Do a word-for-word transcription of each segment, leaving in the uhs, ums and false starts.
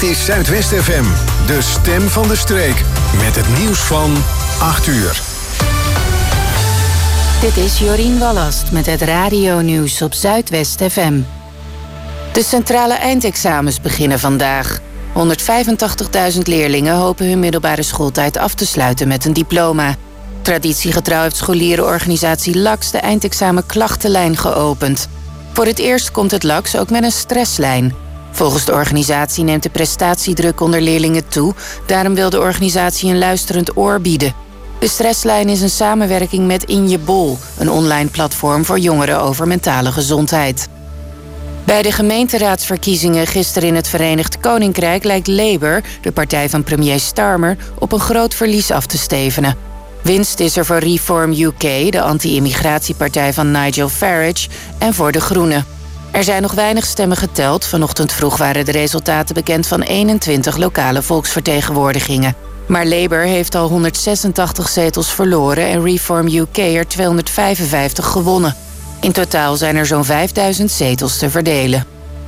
Dit is Zuidwest F M, de stem van de streek. Met het nieuws van acht uur. Dit is Jorien Wallast met het radio-nieuws op Zuidwest F M. De centrale eindexamens beginnen vandaag. honderdvijfentachtigduizend leerlingen hopen hun middelbare schooltijd af te sluiten met een diploma. Traditiegetrouw heeft scholierenorganisatie L A X de eindexamenklachtenlijn geopend. Voor het eerst komt het L A X ook met een stresslijn. Volgens de organisatie neemt de prestatiedruk onder leerlingen toe. Daarom wil de organisatie een luisterend oor bieden. De stresslijn is een samenwerking met In Je Bol, een online platform voor jongeren over mentale gezondheid. Bij de gemeenteraadsverkiezingen gisteren in het Verenigd Koninkrijk lijkt Labour, de partij van premier Starmer, op een groot verlies af te stevenen. Winst is er voor Reform U K, de anti-immigratiepartij van Nigel Farage, en voor de Groenen. Er zijn nog weinig stemmen geteld. Vanochtend vroeg waren de resultaten bekend van eenentwintig lokale volksvertegenwoordigingen. Maar Labour heeft al honderdzesentachtig zetels verloren en Reform U K er tweehonderdvijfenvijftig gewonnen. In totaal zijn er zo'n vijfduizend zetels te verdelen.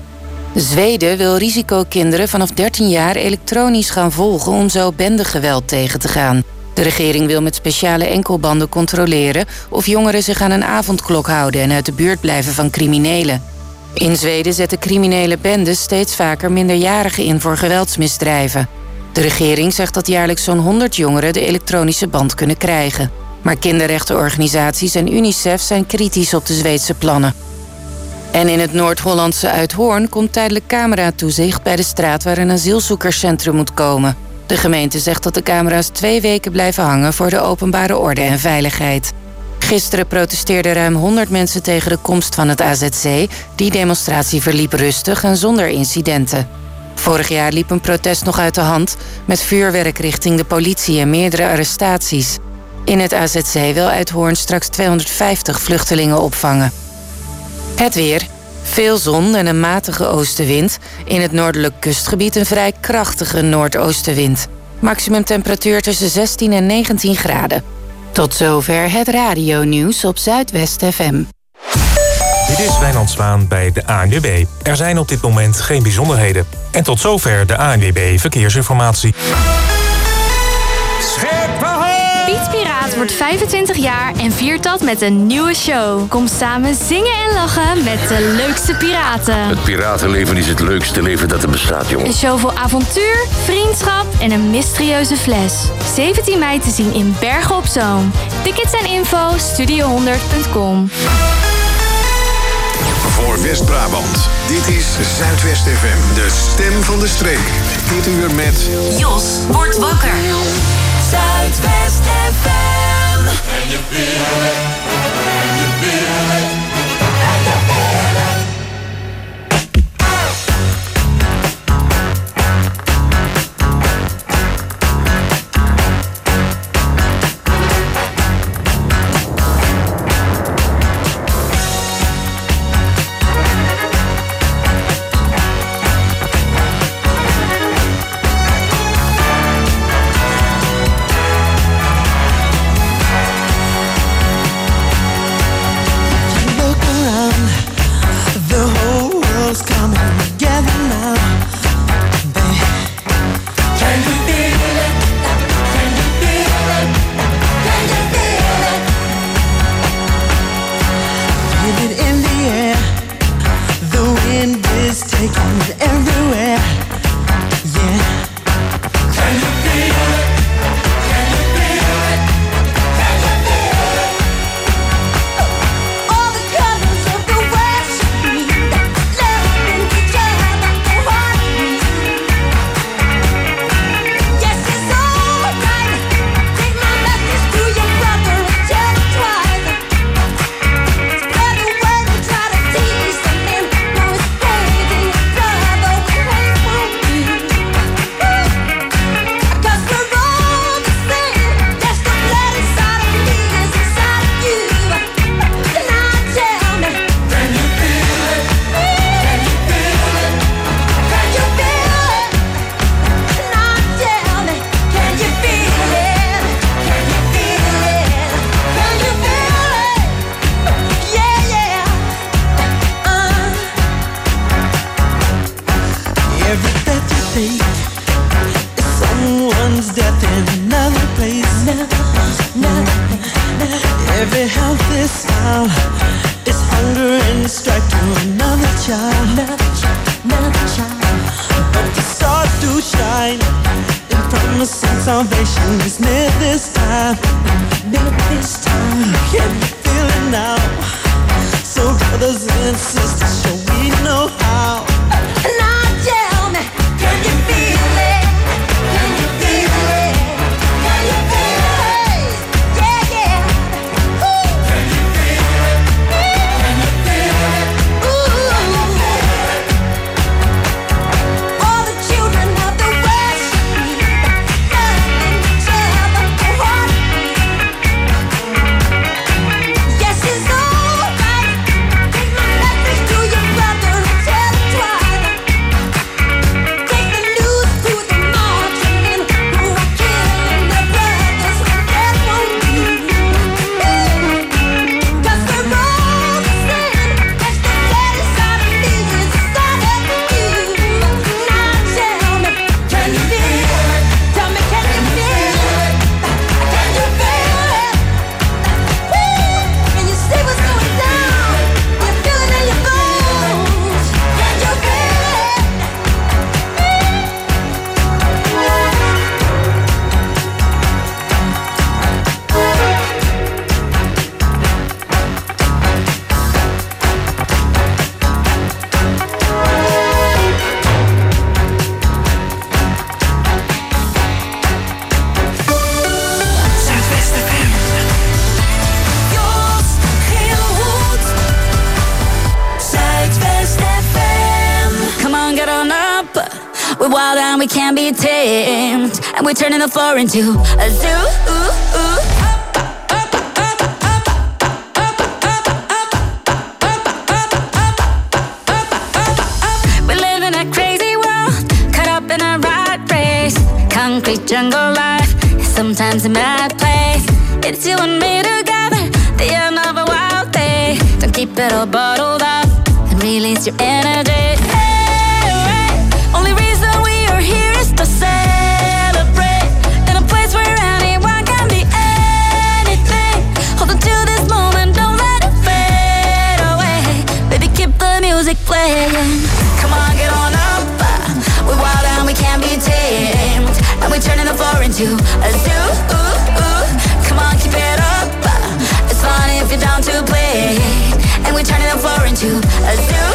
Zweden wil risicokinderen vanaf dertien jaar elektronisch gaan volgen om zo bendegeweld tegen te gaan. De regering wil met speciale enkelbanden controleren of jongeren zich aan een avondklok houden en uit de buurt blijven van criminelen. In Zweden zetten criminele bendes steeds vaker minderjarigen in voor geweldsmisdrijven. De regering zegt dat jaarlijks zo'n honderd jongeren de elektronische band kunnen krijgen. Maar kinderrechtenorganisaties en UNICEF zijn kritisch op de Zweedse plannen. En in het Noord-Hollandse Uithoorn komt tijdelijk cameratoezicht bij de straat waar een asielzoekerscentrum moet komen. De gemeente zegt dat de camera's twee weken blijven hangen voor de openbare orde en veiligheid. Gisteren protesteerden ruim honderd mensen tegen de komst van het A Z C. Die demonstratie verliep rustig en zonder incidenten. Vorig jaar liep een protest nog uit de hand met vuurwerk richting de politie en meerdere arrestaties. In het A Z C wil Uithoorn straks tweehonderdvijftig vluchtelingen opvangen. Het weer. Veel zon en een matige oostenwind. In het noordelijk kustgebied een vrij krachtige noordoostenwind. Maximum temperatuur tussen zestien en negentien graden. Tot zover het radionieuws op Zuidwest F M. Dit is Wijnand Zwaan bij de A N W B. Er zijn op dit moment geen bijzonderheden. En tot zover de A N W B Verkeersinformatie. Piet Piraat wordt vijfentwintig jaar en viert dat met een nieuwe show. Kom samen zingen en lachen met de leukste piraten. Het piratenleven is het leukste leven dat er bestaat, jongen. Een show vol avontuur, vriendschap en een mysterieuze fles. zeventien mei te zien in Bergen op Zoom. Tickets en info studio honderd punt com. Voor West-Brabant, dit is Zuidwest F M, de stem van de streek. Dit uur met Jos wordt wakker. Zuidwest F M. En je billen, en je billen, en je billen. You strike to another child, another child, another child. But the stars do shine in promise and salvation is near this time, near this time. Can you feel it now? So brothers and sisters, shall we know how? Now tell me, can you feel it? Can you feel it? Can you feel it? Yeah, yeah. Ooh. Can you feel it? Can you feel it? Ooh. All the children of the West learning each other to heartbeat. Yes, it's alright. Take my message to your brother and tell him twice. Take the news to the marching men who are killing their brothers with death on you. 'Cause we're all the same. That's the dead inside of me, inside of you. Now tell me, can you feel it? Tell me, can you feel it? Can you feel it? Woo! Can you see what's going down? You feel it in your bones. Can you feel it? Zuidwest F M. Jos Gilhoed. Zuidwest F M. Come on, get on up. We're wild and we can't be tamed. And we're turning the floor into a zoo. We live in a crazy world, caught up in a rat race. Concrete jungle life, sometimes a mad place. It's you and me together, the end of a wild day. Don't keep it all bottled up and release your energy. Hey, hey. Only reason we are here is to celebrate. In a place where anyone can be anything. Hold on to this moment, don't let it fade away. Baby, keep the music playing. Come on, get on up. We're wild and we can't be tamed. And we're turning the floor into a zoo. Come on, keep it up. It's fun if you're down to play. And we're turning the floor into a zoo.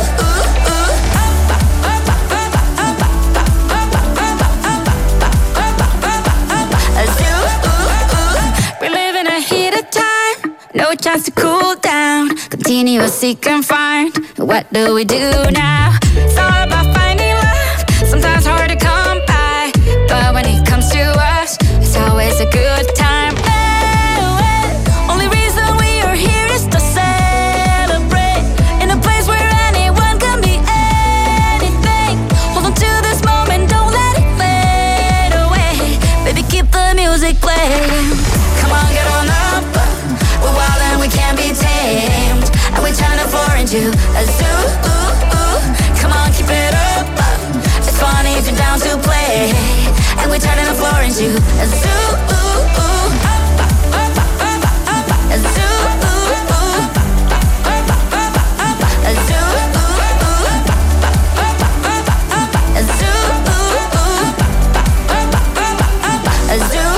A zoo. We live in a heated time, no chance to cool down. Continuously confined. What do we do now? It's all about finding love. Sometimes hard to come by, but when it comes to us, it's always a good time. Hey, hey. Only reason we are here is to celebrate. In a place where anyone can be anything. Hold on to this moment, don't let it fade away. Baby, keep the music playing. Come on, get on up. We're wild and we can't be tamed. And we're turning the floor into a zoo. Come on, keep it up. It's funny if you're down to play. And we're turning the floor into a zoo. A zoo. A zoo. A zoo. A zoo.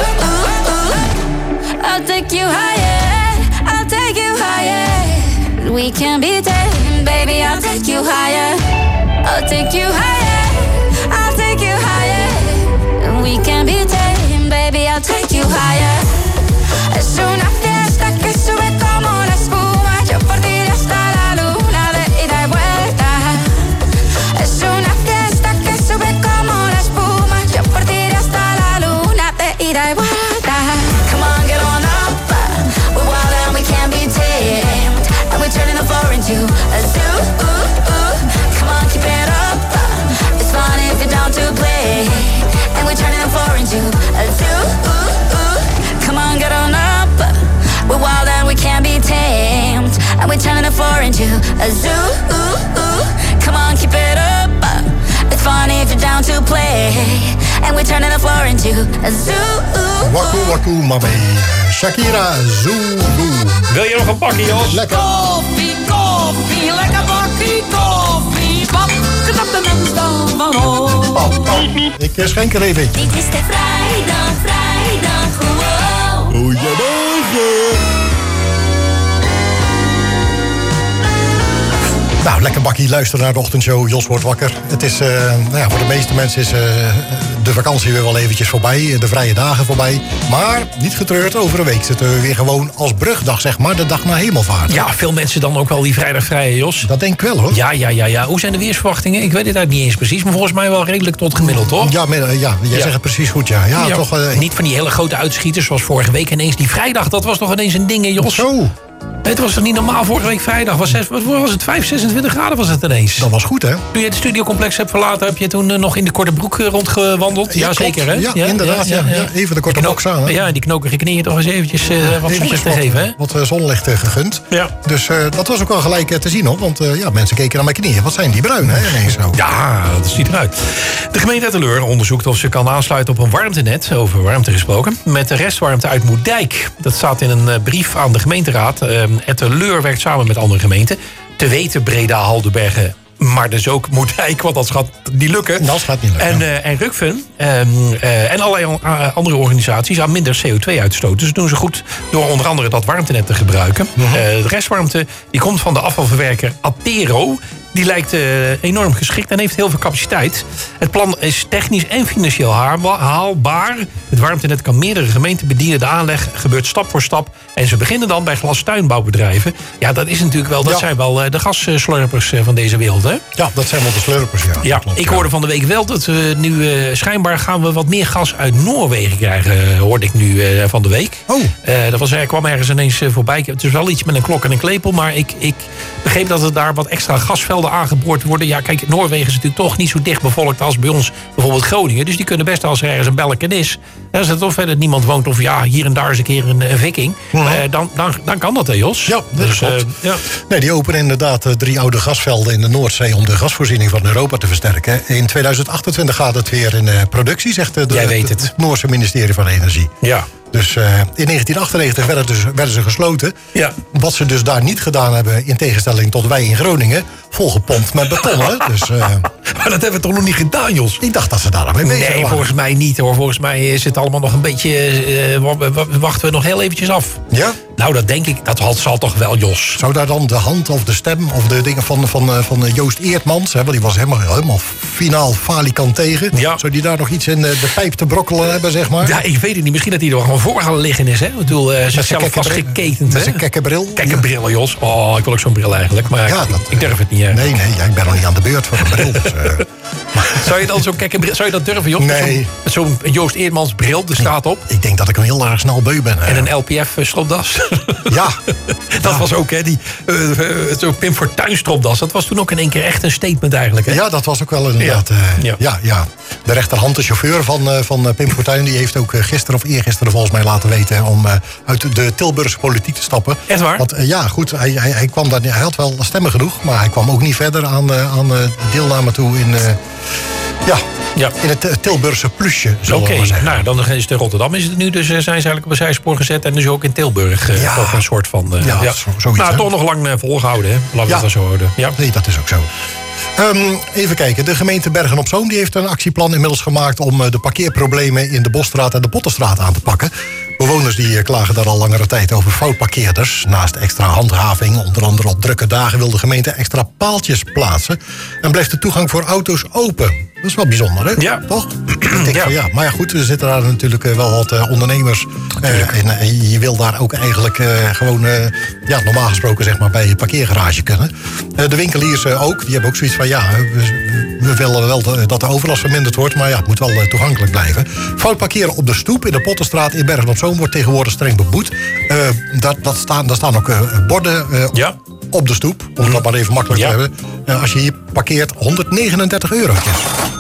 I'll take you higher. I'll take you higher. We can be tamed, baby. I'll take you higher. I'll take you higher. I'll take you higher. We can be tamed, baby. I'll take you higher. Es una fiesta que sube como la espuma. Yo por ti hasta la luna de ida y vuelta. Es una fiesta que sube como la espuma. Yo por ti hasta la luna de ida y vuelta. Come on, get on up. We're wild and we can't be tamed. And we're turning the floor into a zoo. Come on, keep it up. It's fun if you're down to play. And we're turning the floor into a zoo. Come on, get on up. We're wild and we can't be tamed. And we're turning the floor into a zoo. Come on, keep it up. It's fun if you're down to play. and we're turning the floor into a zoo. Waku waku mame. Shakira Zulu. Wil je nog een bakkie, Jos? Lekker. Koffie, koffie, lekker bakkie koffie. Pap, knap de mens dan van ons. Pap, pap. Ik uh, schenk er even. Dit is de vrijdag, vrijdag, wow. Goedemorgen. Nou, lekker bakkie, luister naar de ochtendshow. Jos wordt wakker. Het is, uh, nou ja, voor de meeste mensen is uh, de vakantie weer wel eventjes voorbij. De vrije dagen voorbij. Maar niet getreurd, over een week zitten we weer gewoon als brugdag, zeg maar. De dag na hemelvaart. Ja, veel mensen dan ook wel die vrijdag vrij, Jos. Dat denk ik wel, hoor. Ja, ja, ja, ja. Hoe zijn de weersverwachtingen? Ik weet het eigenlijk niet eens precies. Maar volgens mij wel redelijk tot gemiddeld, toch? Ja, maar, uh, ja jij ja. zegt het precies goed, ja. Ja, ja toch, uh, niet van die hele grote uitschieters zoals vorige week ineens. Die vrijdag, dat was toch ineens een ding, hè, Jos? Zo. Het was toch niet normaal? Vorige week vrijdag was, zes, wat was het? vijf, zesentwintig graden was het ineens. Dat was goed, hè? Toen je het studiocomplex hebt verlaten, heb je toen uh, nog in de korte broek uh, rondgewandeld? Ja, ja zeker, hè? Ja, ja inderdaad. Ja, ja, ja. Even de korte broek aan, hè? Ja, die knokige knieën toch eens eventjes uh, wat zonlicht te geven, hè? Wat uh, zonlicht uh, gegund. Ja. Dus uh, dat was ook wel gelijk uh, te zien, hoor. Want uh, ja, mensen keken naar mijn knieën. Wat zijn die bruin, hè? Ineens zo. Ja, dat ziet eruit. De gemeente Etteleur onderzoekt of ze kan aansluiten op een warmtenet, over warmte gesproken, met de restwarmte uit Moerdijk. Dat staat in een uh, brief aan de gemeenteraad. Uh, Etteleur werkt samen met andere gemeenten. Te weten Breda, Haldenbergen, maar dus ook Moerdijk, want dat gaat niet lukken. Dat gaat niet lukken. En, uh, en Rukven um, uh, en allerlei uh, andere organisaties aan minder C O twee uitstoot. Dus dat doen ze goed door onder andere dat warmtenet te gebruiken. Uh-huh. Uh, de restwarmte die komt van de afvalverwerker Attero. Die lijkt uh, enorm geschikt en heeft heel veel capaciteit. Het plan is technisch en financieel haalbaar. Het warmtenet kan meerdere gemeenten bedienen. De aanleg gebeurt stap voor stap. En ze beginnen dan bij glastuinbouwbedrijven. Ja, dat is natuurlijk wel, dat ja. zijn wel uh, de gasslurpers uh, van deze wereld, hè? Ja, dat zijn wel de slurpers, ja. Ja, klopt, ik ja. hoorde van de week wel dat we nu uh, schijnbaar gaan we wat meer gas uit Noorwegen krijgen. Uh, hoorde ik nu uh, van de week. Oh. Uh, dat was, er kwam ergens ineens uh, voorbij. Het is wel iets met een klok en een klepel. Maar ik, ik begreep dat er daar wat extra gasvelden aangeboord worden. Ja, kijk, Noorwegen is natuurlijk toch niet zo dicht bevolkt als bij ons bijvoorbeeld Groningen. Dus die kunnen best als er ergens een Belken is. En als er toch verder niemand woont of ja, hier en daar is een keer een, een viking. Mm-hmm. Uh, dan, dan, dan kan dat, hè, Jos? Ja, dat dus, klopt. Uh, ja. Nee, die openen inderdaad uh, drie oude gasvelden in de Noordzee om de gasvoorziening van Europa te versterken. In tweeduizend achtentwintig gaat het weer in uh, productie, zegt uh, de, Jij weet het. het. het Noorse ministerie van Energie. Ja. Dus uh, in negentien achtennegentig werden, dus, werden ze gesloten. Ja. Wat ze dus daar niet gedaan hebben, in tegenstelling tot wij in Groningen, volgepompt met beton. Hè? Dus, uh, maar dat hebben we toch nog niet gedaan, Jos? Ik dacht dat ze daar nog mee bezig waren. Nee, volgens mij niet, hoor. Volgens mij is het allemaal nog een beetje... Uh, wachten we nog heel eventjes af. Ja? Nou, dat denk ik. Dat zal toch wel, Jos. Zou daar dan de hand of de stem of de dingen van, van, van Joost Eertmans... Hè, want die was helemaal, helemaal finaal falikant tegen. Ja. Zou die daar nog iets in de pijp te brokkelen hebben, zeg maar? Ja, ik weet het niet. Misschien dat hij er gewoon voor gaan liggen is, hè? Ik bedoel, uh, zichzelf vastgeketend, met zijn kekkenbril. Kekkenbril, Jos. Oh, ik wil ook zo'n bril eigenlijk. Maar ja, ik, dat, ik durf het niet, hè? Nee, nee, ja, ik ben nog niet aan de beurt voor een bril. Dus, uh, zou je dan zo'n kekkenbril... Zou je dat durven, Jos? Nee. Met zo'n zo Joost Eertmans bril, er staat op. Ik denk dat ik een heel erg snel beu ben. Hè. En een L P F-stropdas. Ja. Dat ja. was ook, hè, die uh, uh, zo'n Pim Fortuyn stropdas. Dat was toen ook in één keer echt een statement eigenlijk, hè? Ja, dat was ook wel inderdaad. Ja, uh, ja. ja, ja. De rechterhand, de chauffeur van, uh, van uh, Pim Fortuyn... die heeft ook uh, gisteren of eergisteren volgens mij laten weten... om uh, uit de Tilburgse politiek te stappen. Echt waar? Want uh, ja, goed, hij, hij, hij, kwam daar, hij had wel stemmen genoeg... maar hij kwam ook niet verder aan, uh, aan uh, deelname toe in... Uh, ja, ja, in het uh, Tilburgse plusje, zullen okay, we maar zeggen. Nou, dan is het in Rotterdam is het nu, dus uh, zijn ze eigenlijk op een zijspoor gezet... en dus ook in Tilburg uh, ja. toch een soort van... Uh, ja, ja. Zo, zoiets. Nou, hè? toch nog lang uh, volgehouden, hè? Laten we ja. het dan zo houden. Ja. Nee, dat is ook zo. Um, even kijken, de gemeente Bergen op Zoom die heeft een actieplan inmiddels gemaakt... om uh, de parkeerproblemen in de Bosstraat en de Pottenstraat aan te pakken. Bewoners die uh, klagen daar al langere tijd over foutparkeerders. Naast extra handhaving, onder andere op drukke dagen... wil de gemeente extra paaltjes plaatsen. En blijft de toegang voor auto's open. Dat is wel bijzonder, hè? Ja. Toch? Ik denk ja. van, ja. Maar ja, goed, er zitten daar natuurlijk uh, wel wat uh, ondernemers. Uh, en uh, je wil daar ook eigenlijk uh, gewoon... Uh, ja, normaal gesproken zeg maar bij je parkeergarage kunnen. Uh, de winkeliers uh, ook, die hebben ook zoiets van... ja, we, we willen wel dat de overlast verminderd wordt... maar ja, het moet wel uh, toegankelijk blijven. Fout parkeren op de stoep in de Pottenstraat in Bergen op Zoom... wordt tegenwoordig streng beboet. Uh, dat, dat staan, daar staan ook uh, borden uh, ja. op de stoep. Om het maar even makkelijk ja. te hebben. Uh, als je hier parkeert, honderdnegenendertig eurotjes.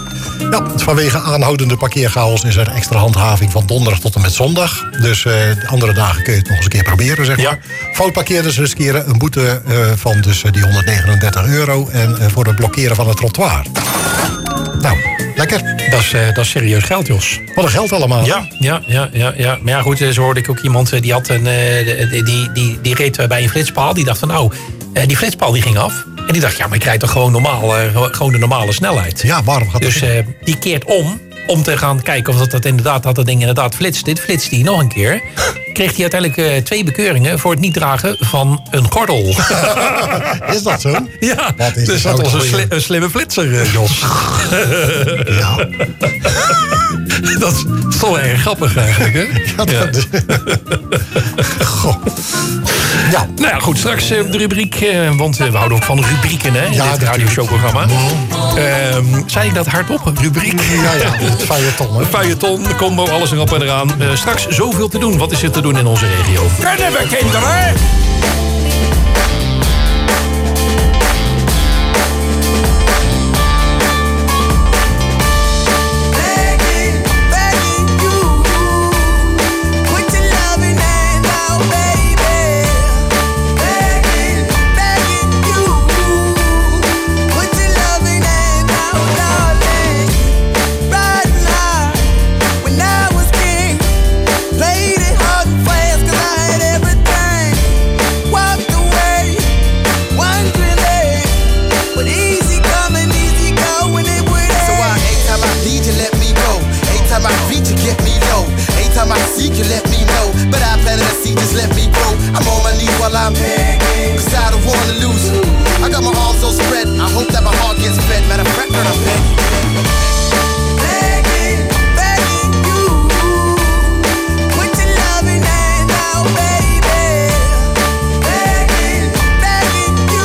Ja, vanwege aanhoudende parkeerchaos is er extra handhaving van donderdag tot en met zondag. Dus uh, de andere dagen kun je het nog eens een keer proberen, zeg maar. Ja. Foutparkeerders riskeren een boete uh, van dus uh, die honderdnegenendertig euro... en uh, voor het blokkeren van het trottoir. Nou, Lekker. Dat is, uh, dat is serieus geld, Jos. Wat een geld allemaal. Ja, ja, ja, ja, ja. Maar ja, goed, zo hoorde ik ook iemand die had een, uh, die, die, die, die reed bij een flitspaal. Die dacht van nou, uh, die flitspaal die ging af. En die dacht, ja, maar ik rijd toch gewoon normaal, uh, gewoon de normale snelheid. Ja, waarom gaat dat? Dus uh, die keert om, om te gaan kijken of dat, dat inderdaad, dat, dat ding inderdaad flitst. Dit flitst hij nog een keer. Kreeg hij uiteindelijk uh, twee bekeuringen voor het niet dragen van een gordel. Is dat zo? Ja, wat is dus dat was een, sli- een slimme flitser, uh, Jos. Ja. Dat is toch wel erg grappig eigenlijk, hè? Ja, dat is... Goh. Ja. Nou ja, goed, straks uh, de rubriek, uh, want uh, we houden ook van rubrieken, hè? In ja, dit radioshowprogramma. Uh, zei ik dat hardop, rubriek? Ja, ja, het feuilleton, hè? Feuilleton, combo, alles erop en eraan. Uh, straks zoveel te doen. Wat is er te doen in onze regio? Kunnen we, kinderen? You let me know, but I planted a seed, just let me grow. I'm on my knees while I'm begging, cause I don't wanna lose. I got my arms so spread, I hope that my heart gets fed. Matter of fact, girl, I'm begging. Begging, begging you, put your loving hand out, baby. Begging, begging you,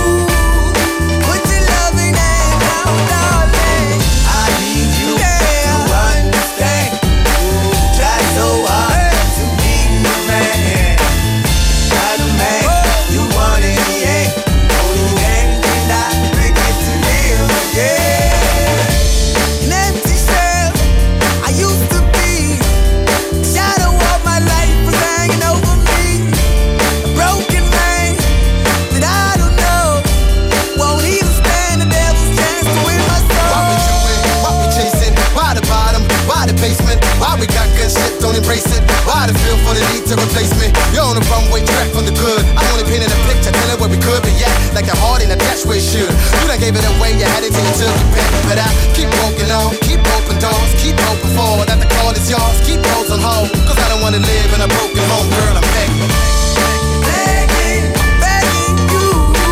put your loving hand out, darling. I need you yeah. to understand. Try so hard to be the man, not the man you want in the end. Only then can I bring it to live again. An empty shell I used to be, the shadow of my life was hanging over me. A broken man that I don't know won't even stand the devil's chance to win my soul. Why we do it? Why we chasing? Why the bottom? Why the basement? Why we got good shit, don't embrace it? Why the feel for the need to replace me? You're on the runway track from the good. I'm only painting a picture, telling where we could be at. Like a heart in a dash where it should. You done gave it away, you had it till you took it back. But I keep walking on, keep open doors, keep open for that the call is yours. Keep those on hold, cause I don't wanna live in a broken home, girl, I'm begging. Begging, begging you,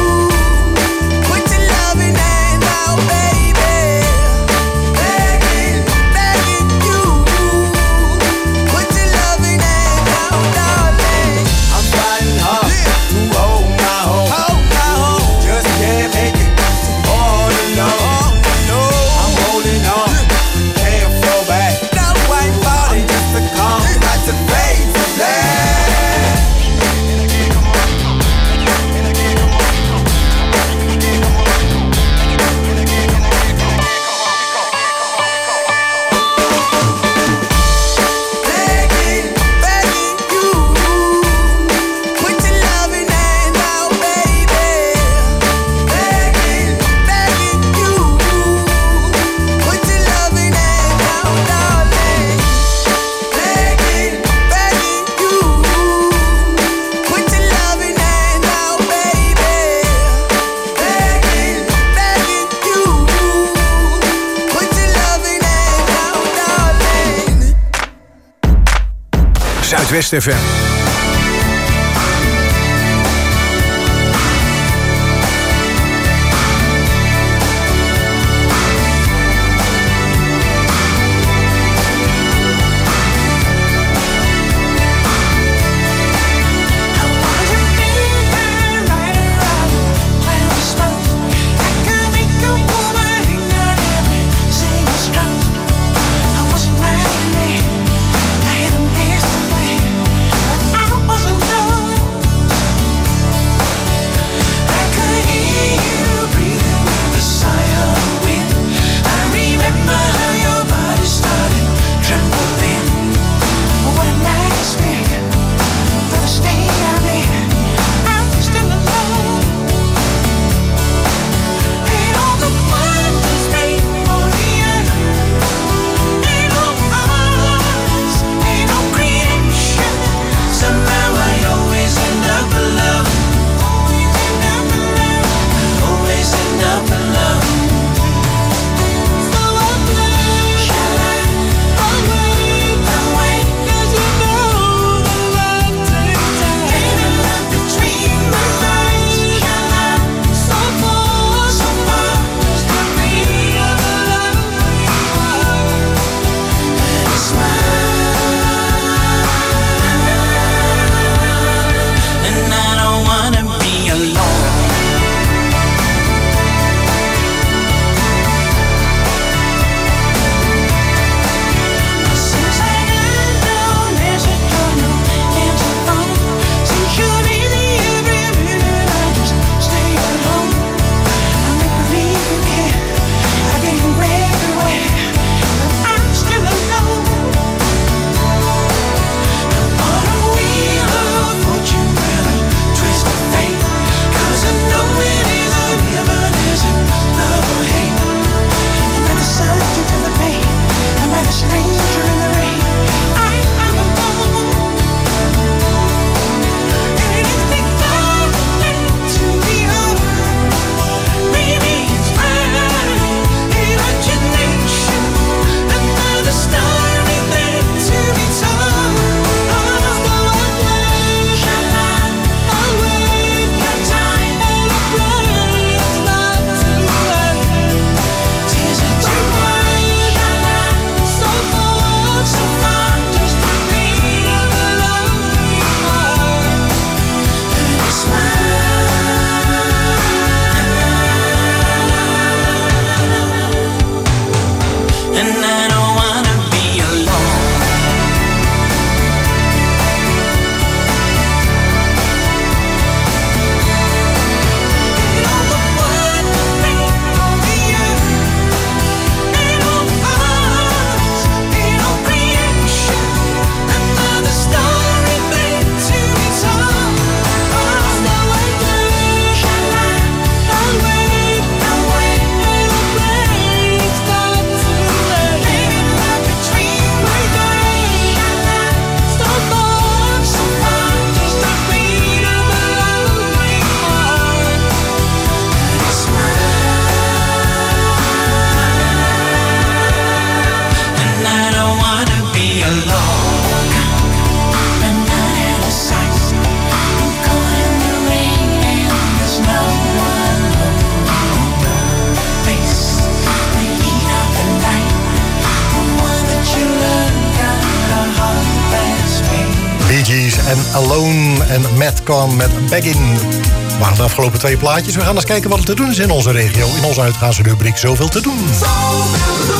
put your loving hand out, baby. Begging, begging you, put your loving hand out, darling. I'm fighting hard to hold my home. Hold my home. Just can't make it all alone. No, I'm holding on, can't fall back. No white body, just a calm, like to fade to black. Begging, begging you, put your loving hand out, baby. Begging, begging you, put your loving hand out, darling. Begging, begging you, put your loving hand out, baby. Begging, begging you, put your loving hand out, darling. Zuidwest F M. I Alone en Matt Kahn met Beggin. We waren de afgelopen twee plaatjes. We gaan eens kijken wat er te doen is in onze regio. In onze uitgaansrubriek Zoveel te doen. Zoveel te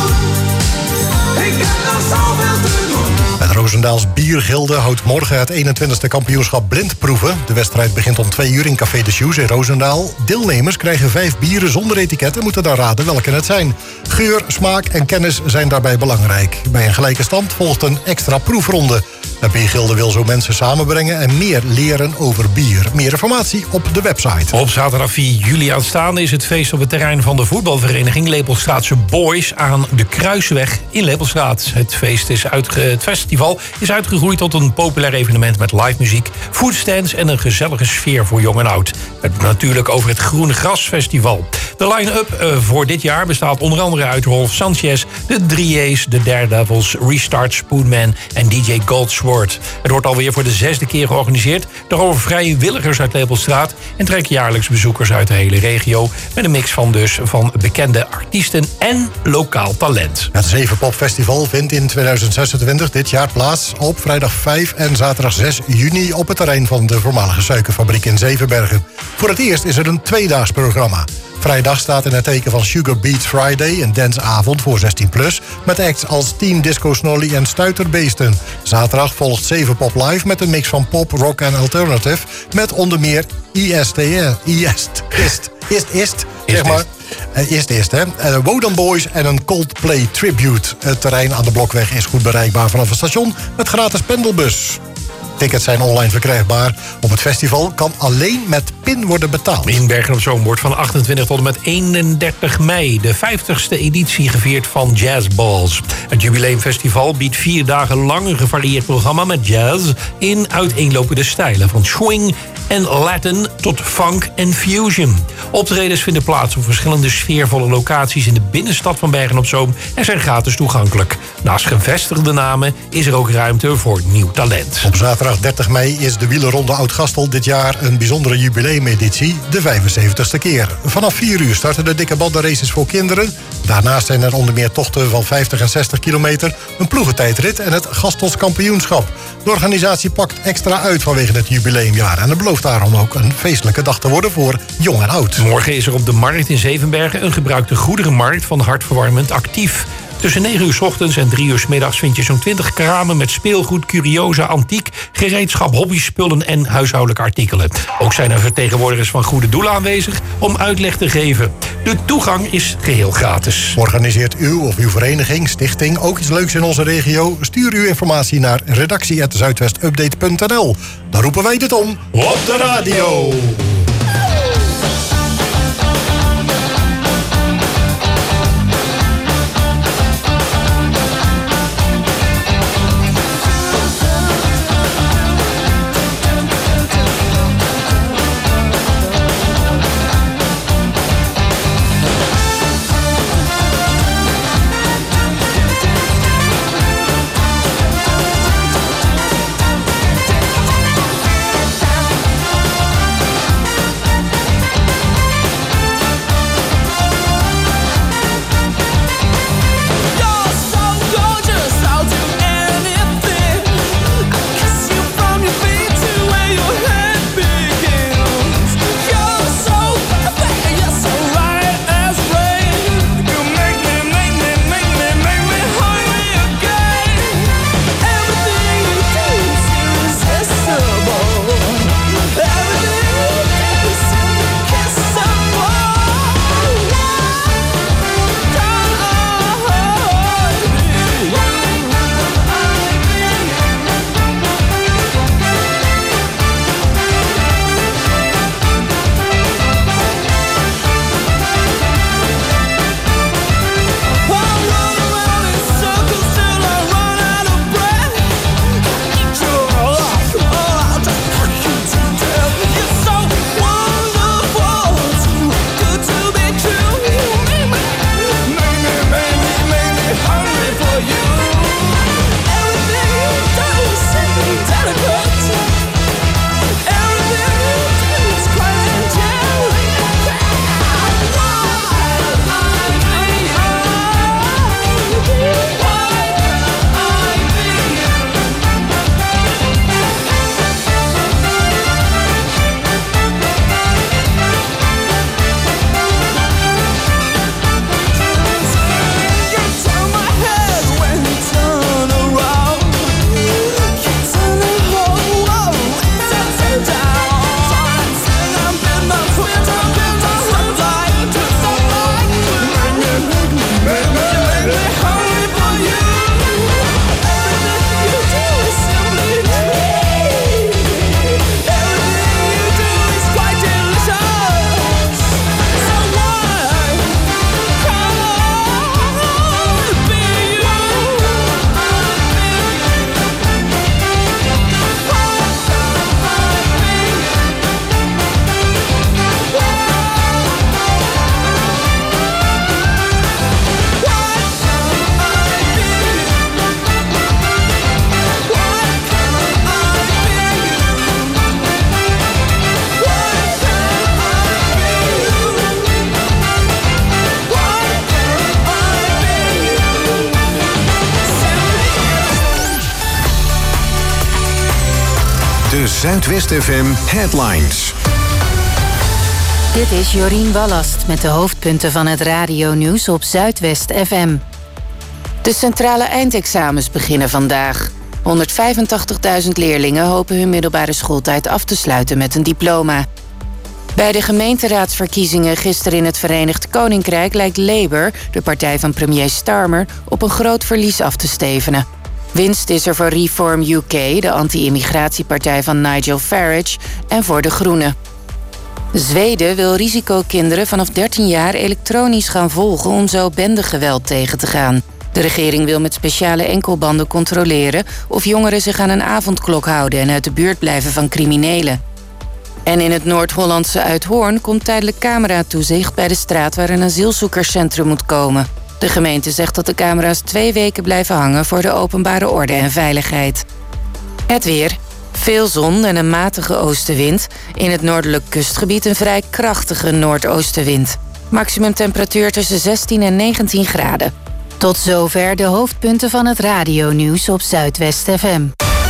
doen. Ik heb nog zoveel te doen. Het Roosendaals Biergilde houdt morgen het eenentwintigste kampioenschap blindproeven. De wedstrijd begint om twee uur in Café de Shoes in Roosendaal. Deelnemers krijgen vijf bieren zonder etiket en moeten dan raden welke het zijn. Geur, smaak en kennis zijn daarbij belangrijk. Bij een gelijke stand volgt een extra proefronde. De Biergilde wil zo mensen samenbrengen en meer leren over bier. Meer informatie op de website. Op zaterdag vier juli aanstaande is het feest op het terrein van de voetbalvereniging Lepelstraatse Boys aan de Kruisweg in Lepelstraat. Het, feest is uitge... het festival is uitgegroeid tot een populair evenement met live muziek, foodstands en een gezellige sfeer voor jong en oud. Het natuurlijk over het Groene Gras Festival. De line-up uh, voor dit jaar bestaat onder andere uit Rolf Sanchez, de drie A's, de Daredevils, Restart, Spoonman en D J Goldsworth. Het wordt alweer voor de zesde keer georganiseerd door over vrijwilligers uit Lepelstraat en trekt jaarlijks bezoekers uit de hele regio met een mix van dus van bekende artiesten en lokaal talent. Het Zevenpop-festival vindt in tweeduizend zesentwintig dit jaar plaats op vrijdag vijf en zaterdag zes juni op het terrein van de voormalige suikerfabriek in Zevenbergen. Voor het eerst is er een tweedaags programma. Vrijdag staat in het teken van Sugar Beats Friday, een danceavond voor zestien plus... met acts als Team Disco Snolly en Stuiterbeesten. Zaterdag volgt Zevenpop Live met een mix van pop, rock en alternative... met onder meer I S T, I S T, Ist, Ist, Ist, zeg maar. Uh, Ist, Ist, hè. Uh, Wodan Boys en een Coldplay Tribute. Het terrein aan de Blokweg is goed bereikbaar vanaf het station met gratis pendelbus. Tickets zijn online verkrijgbaar. Op het festival kan alleen met pin worden betaald. In Bergen-op-Zoom wordt van achtentwintig tot en met eenendertig mei... de vijftigste editie gevierd van Jazz Balls. Het Jubileumfestival biedt vier dagen lang een gevarieerd programma met jazz... in uiteenlopende stijlen, van swing en Latin tot funk en fusion. Optredens vinden plaats op verschillende sfeervolle locaties... in de binnenstad van Bergen-op-Zoom en zijn gratis toegankelijk. Naast gevestigde namen is er ook ruimte voor nieuw talent. Op zaterdag dertig mei is de wielerronde Oud-Gastel dit jaar een bijzondere jubileumeditie, de vijfenzeventigste keer. Vanaf vier uur starten de dikke bandenraces voor kinderen. Daarnaast zijn er onder meer tochten van vijftig en zestig kilometer, een ploegentijdrit en het Gastels kampioenschap. De organisatie pakt extra uit vanwege het jubileumjaar en het belooft daarom ook een feestelijke dag te worden voor jong en oud. Morgen is er op de markt in Zevenbergen een gebruikte goederenmarkt van Hartverwarmend Actief. Tussen negen uur 's ochtends en drie uur 's middags vind je zo'n twintig kramen met speelgoed, curiosa, antiek, gereedschap, hobbyspullen en huishoudelijke artikelen. Ook zijn er vertegenwoordigers van goede doelen aanwezig om uitleg te geven. De toegang is geheel gratis. Organiseert u of uw vereniging, stichting ook iets leuks in onze regio? Stuur uw informatie naar redactie at zuidwestupdate punt n l. Dan roepen wij dit om op de radio. Zuidwest F M Headlines. Dit is Jorien Ballast met de hoofdpunten van het radionieuws op Zuidwest F M. De centrale eindexamens beginnen vandaag. honderdvijfentachtigduizend leerlingen hopen hun middelbare schooltijd af te sluiten met een diploma. Bij de gemeenteraadsverkiezingen gisteren in het Verenigd Koninkrijk lijkt Labour, de partij van premier Starmer, op een groot verlies af te stevenen. Winst is er voor Reform U K, de anti-immigratiepartij van Nigel Farage, en voor de Groenen. Zweden wil risicokinderen vanaf dertien jaar elektronisch gaan volgen om zo bendegeweld tegen te gaan. De regering wil met speciale enkelbanden controleren of jongeren zich aan een avondklok houden en uit de buurt blijven van criminelen. En in het Noord-Hollandse Uithoorn komt tijdelijk cameratoezicht bij de straat waar een asielzoekerscentrum moet komen. De gemeente zegt dat de camera's twee weken blijven hangen voor de openbare orde en veiligheid. Het weer. Veel zon en een matige oostenwind. In het noordelijk kustgebied een vrij krachtige noordoostenwind. Maximum temperatuur tussen zestien en negentien graden. Tot zover de hoofdpunten van het radionieuws op Zuidwest F M.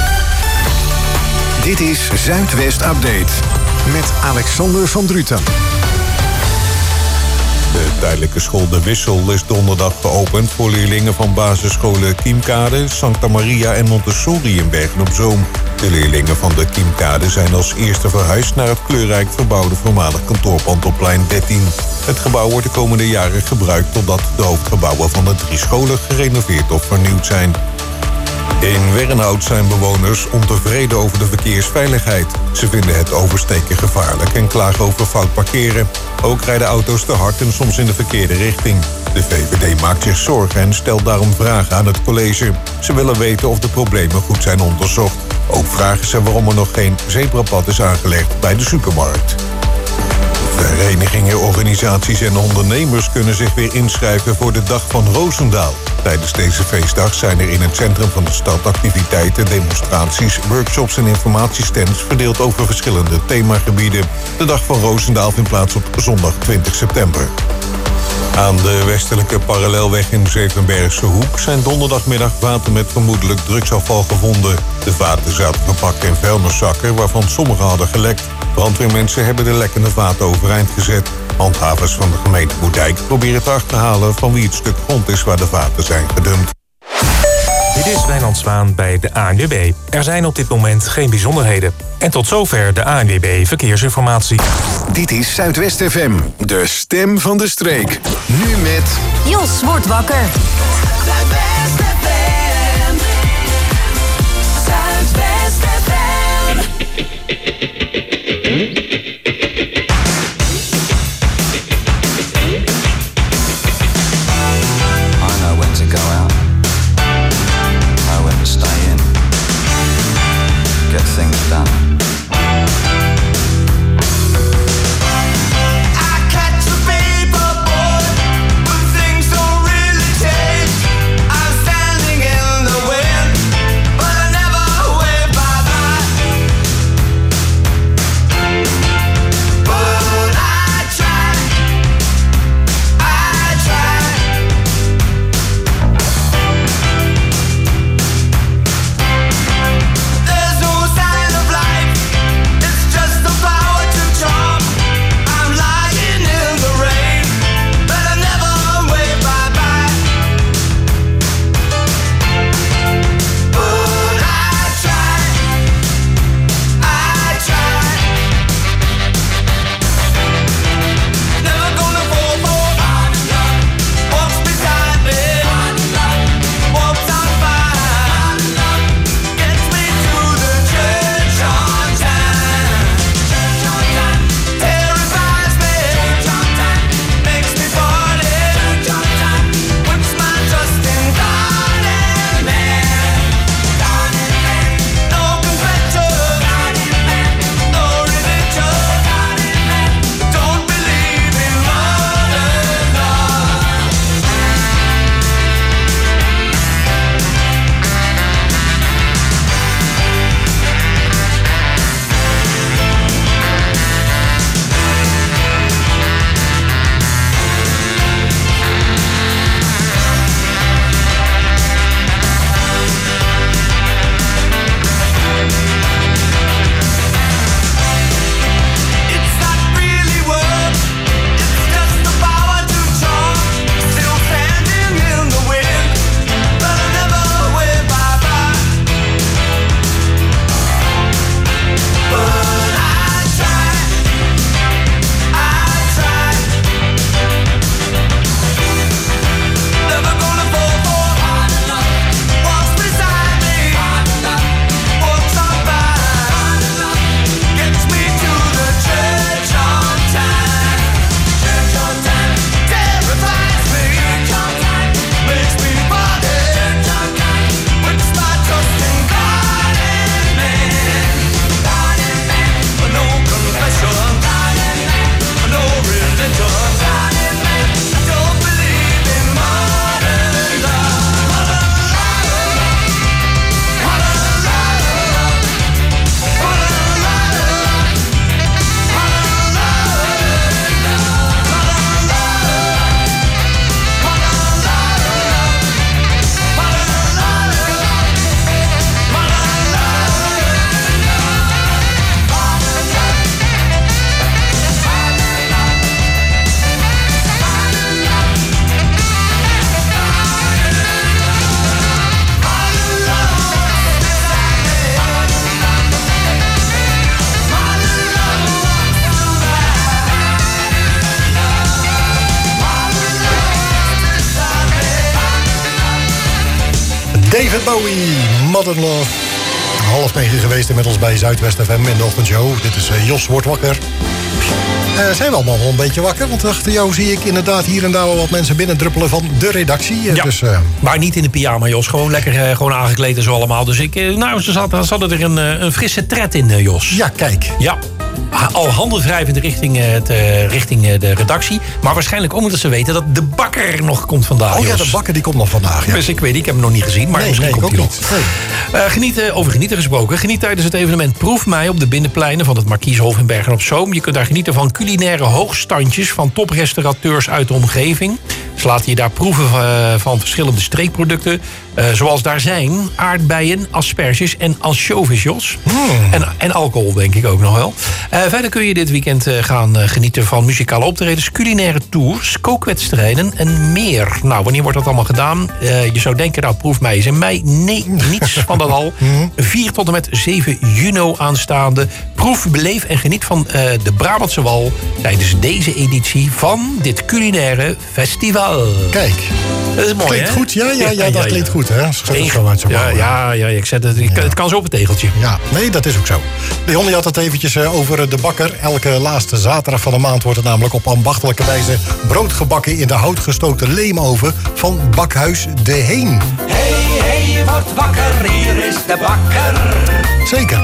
Dit is Zuidwest Update met Alexander van Druten. De tijdelijke school De Wissel is donderdag geopend voor leerlingen van basisscholen Kiemkade, Santa Maria en Montessori in Bergen op Zoom. De leerlingen van de Kiemkade zijn als eerste verhuisd naar het kleurrijk verbouwde voormalig kantoorpand op plein dertien. Het gebouw wordt de komende jaren gebruikt totdat de hoofdgebouwen van de drie scholen gerenoveerd of vernieuwd zijn. In Wernhout zijn bewoners ontevreden over de verkeersveiligheid. Ze vinden het oversteken gevaarlijk en klagen over fout parkeren. Ook rijden auto's te hard en soms in de verkeerde richting. De V V D maakt zich zorgen en stelt daarom vragen aan het college. Ze willen weten of de problemen goed zijn onderzocht. Ook vragen ze waarom er nog geen zebrapad is aangelegd bij de supermarkt. Verenigingen, organisaties en ondernemers kunnen zich weer inschrijven voor de Dag van Roosendaal. Tijdens deze feestdag zijn er in het centrum van de stad activiteiten, demonstraties, workshops en informatiestands verdeeld over verschillende themagebieden. De Dag van Roosendaal vindt plaats op zondag twintig september. Aan de westelijke parallelweg in Zevenbergse Hoek zijn donderdagmiddag vaten met vermoedelijk drugsafval gevonden. De vaten zaten verpakt in vuilniszakken waarvan sommige hadden gelekt. Brandweermensen hebben de lekkende vaten overeind gezet. Handhavers van de gemeente Moerdijk proberen te achterhalen van wie het stuk grond is waar de vaten zijn gedumpt. Dit is Wijnand Zwaan bij de A N W B. Er zijn op dit moment geen bijzonderheden. En tot zover de A N W B Verkeersinformatie. Dit is Zuidwest F M, de stem van de streek. Nu met... Jos wordt wakker. Zuidwest F M. Zuidwest F M. I know when to go out. Know when to stay in. Get things done. David Bowie, Modern Love. Half negen geweest inmiddels bij Zuidwest F M in de ochtendshow. Dit is uh, Jos wordt wakker. Uh, zijn we allemaal wel een beetje wakker? Want achter jou zie ik inderdaad hier en daar wel wat mensen binnendruppelen van de redactie. Uh, ja, dus, uh... maar niet in de pyjama, Jos. Gewoon lekker uh, gewoon aangekleed en zo allemaal. Dus ik, uh, nou, ze hadden, ze hadden er een, uh, een frisse tred in, uh, Jos. Ja, kijk. Ja. Al handenwrijvend richting, het, uh, richting de redactie. Maar waarschijnlijk ook omdat ze weten dat de bakker nog komt vandaag. Oh ja, Jos. de bakker die komt nog vandaag. Ja. Dus ik weet niet, ik heb hem nog niet gezien. Maar nee, misschien nee, komt ik hij ook nog. niet. Nee. Uh, genieten, over genieten gesproken. Geniet tijdens het evenement Proef Mij op de binnenpleinen van het Markieshof in Bergen op Zoom. Je kunt daar genieten van culinaire hoogstandjes van toprestaurateurs uit de omgeving. Ze laten je daar proeven van, van verschillende streekproducten. Uh, zoals daar zijn aardbeien, asperges en ansjovis, Jos. Hmm. En, en alcohol, denk ik ook nog wel. Uh, verder kun je dit weekend uh, gaan uh, genieten van muzikale optredens, culinaire tours, kookwedstrijden en meer. Nou, wanneer wordt dat allemaal gedaan? Uh, je zou denken, nou, Proef Mij is in mei. Nee, niets van dat al. vier tot en met zeven juni aanstaande. Proef, beleef en geniet van uh, de Brabantse Wal tijdens deze editie van dit culinaire festival. Kijk. Dat is mooi, klinkt hè? goed, ja, ja, ja, ja dat ja, klinkt ja. goed, hè? Schud het zo uit zijn ja, mouwen. ja, ja, ik zet het, ik, Ja. het kan zo op het tegeltje. Ja, nee, dat is ook zo. Leon, je had het eventjes uh, over de bakker. Elke laatste zaterdag van de maand wordt er namelijk op ambachtelijke wijze brood gebakken in de houtgestookte leemoven van Bakhuis De Heen. Hey, hey, word wakker, hier is de bakker. Zeker.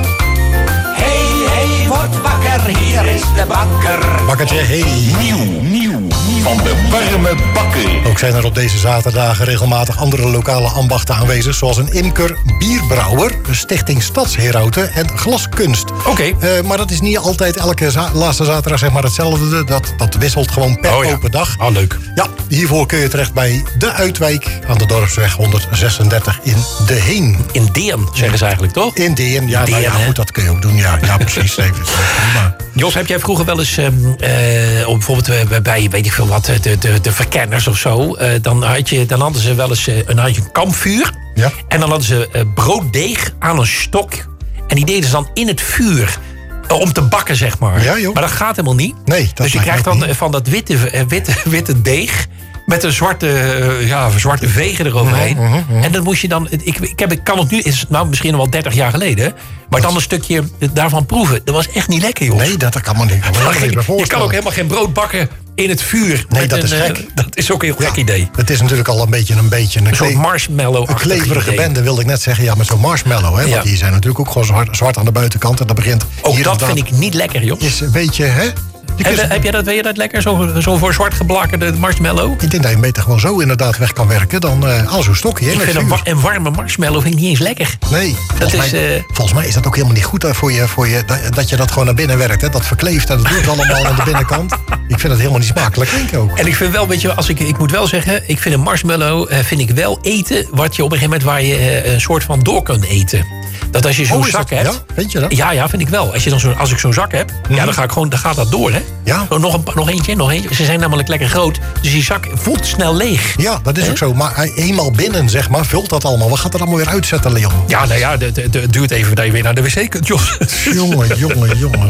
Hey, hey, word wakker, hier is de bakker. Bakkertje, hey. Nieuw, nieuw, van de warme bakker. Ook zijn er op deze zaterdagen regelmatig andere lokale ambachten aanwezig, zoals een imker, bierbrouwer, Stichting Stadsherauten en glaskunst. Oké. Okay. Uh, maar dat is niet altijd elke za- laatste zaterdag zeg maar hetzelfde. Dat, dat wisselt gewoon per oh, ja. open dag. Oh, leuk. Ja, hiervoor kun je terecht bij De Uitwijk aan de Dorpsweg honderdzesendertig in De Heen. In Deen, zeggen ze eigenlijk, toch? In Deen, ja, Deen, nou ja, goed, dat kun je ook doen. Ja, ja precies. Even, maar... Jos, heb jij vroeger wel eens, uh, uh, bijvoorbeeld uh, bij, weet ik veel wat, de, de, de verkenners of zo, uh, dan, had je, dan hadden ze wel eens uh, een, had je een kampvuur. Ja. En dan hadden ze uh, brooddeeg aan een stok. En die deden ze dan in het vuur. Uh, om te bakken, zeg maar. Ja, joh. Maar dat gaat helemaal niet. Nee, dat dus je krijgt dan niet. Van dat witte, uh, witte, witte deeg. Met een zwarte, uh, ja, zwarte vegen eroverheen. Uh-huh, uh-huh. En dan moest je dan. Ik, ik, heb, ik kan het nu, is nou misschien al wel dertig jaar geleden. Maar dan een stukje daarvan proeven. Dat was echt niet lekker, joh. Nee, dat kan me niet. Je, je kan ook helemaal geen brood bakken in het vuur. Nee, dat een, is gek. Uh, dat is ook een heel ja, gek idee. Het is natuurlijk al een beetje een beetje een, een soort marshmallow. Een kleverige idee. bende wilde ik net zeggen. Ja, met zo'n marshmallow. Hè, ja. Want die zijn natuurlijk ook gewoon zwart, zwart aan de buitenkant. En dat begint. Ook hier dat vind ik niet lekker, joh. Is een beetje, hè? Heb, je, heb jij dat, weet je dat lekker? Zo, zo voor zwart geblakerde marshmallow? Ik denk dat je hem beter gewoon zo inderdaad weg kan werken dan uh, al zo'n stokje. Ik vind een, wa- een warme marshmallow vind ik niet eens lekker. Nee, volgens, dat mij, is, uh... volgens mij is dat ook helemaal niet goed uh, voor je, voor je dat, dat je dat gewoon naar binnen werkt. Hè? Dat verkleeft en dat doet allemaal aan de binnenkant. Ik vind het helemaal niet smakelijk klinken ook. En ik vind wel, weet je, als ik, ik moet wel zeggen, ik vind een marshmallow uh, vind ik wel eten wat je op een gegeven moment waar je uh, een soort van door kunt eten. Dat als je zo'n oh, zak dat, hebt. Ja, vind je dat? Ja, ja, vind ik wel. Als, je dan zo, als ik zo'n zak heb, mm-hmm. ja, dan, ga ik gewoon, dan gaat dat door, hè? Ja. Zo, nog, een, nog eentje, nog eentje. Ze zijn namelijk lekker groot. Dus die zak voelt snel leeg. Ja, dat is He? ook zo. Maar eenmaal binnen, zeg maar, vult dat allemaal. Wat gaat er allemaal weer uitzetten, Leon? Ja, nou ja, het duurt even dat je weer naar de wc kunt, Jos. Jongen, jongen, jongen.